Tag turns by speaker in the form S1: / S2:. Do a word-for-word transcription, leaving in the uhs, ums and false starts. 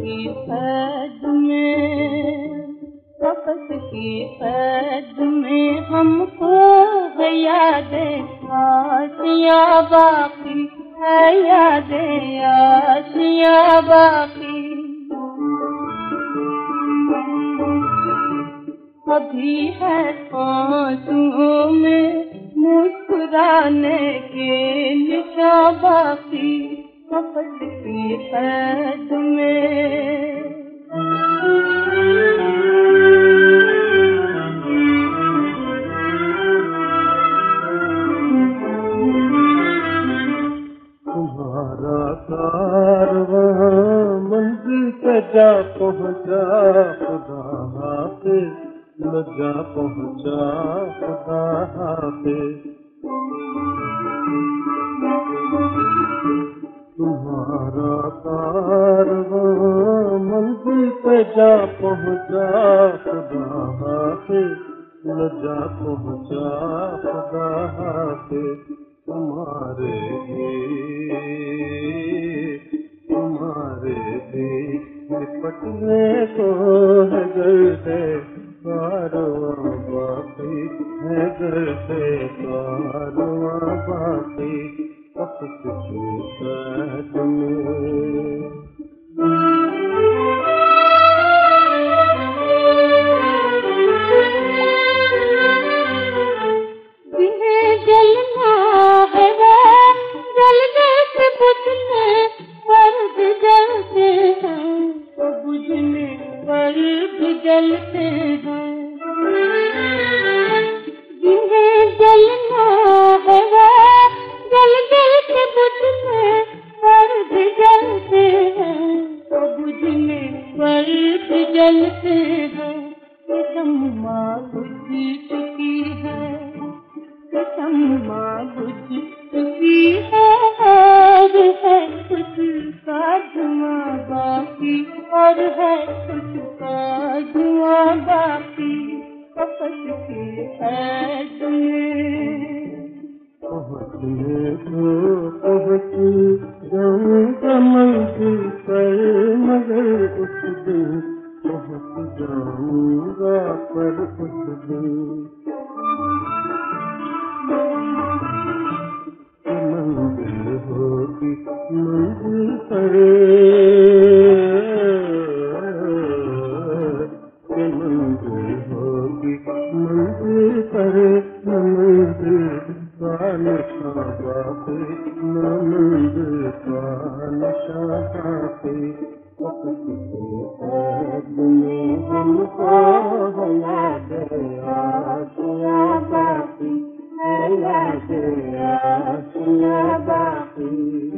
S1: की कैद में, कफस की कैद में हमको है यादें आशियाँ बाकी है, यादें आशियाँ बाकी। अभी है आंसुओं में मुस्कुराने के निशान बाकी, कफस की कैद में।
S2: तुम्हारा कारवां मंजिल पे जा पहुँचा, खुदा हाफिज़ न जा पहुँचा, खुदा हाफिज़। तुम्हारा कारवां मंजिल पे जा पहुँचा, खुदा हाफिज़ न जा पहुँचा, खुदा हाफिज़। तुम्हारे भी तुम्हारे भी निपटने को है गर्दे कारवां बाकी, है गर्दे कारवां बाकी, कफस की कैद में।
S1: जलते हैं जिन्हें जलना है वो जल जल के बुझने पर भी जलते हैं, तो बुझने पर भी जलते हैं। शम्मा बुझ चुकी है, शम्मा बुझ चुकी है, और है कुछ का धुआं बाकी, और है कुछ का धुआं बाकी, कफस की कैद में।
S2: पहुँचने को पहुँची जाऊँगा मंजिल पर, मगर उस दिन पहुँच जाऊँगा पर उस दिन मंजिल होगी मंजिल पर, मंजिल होगी मंजिल पर, मंजिल का निशान बाकी, मंजिल का निशान बाकी, कफस की कैद में हमको है यादें आशियाँ बाकी, है यादें आशियाँ बाकी।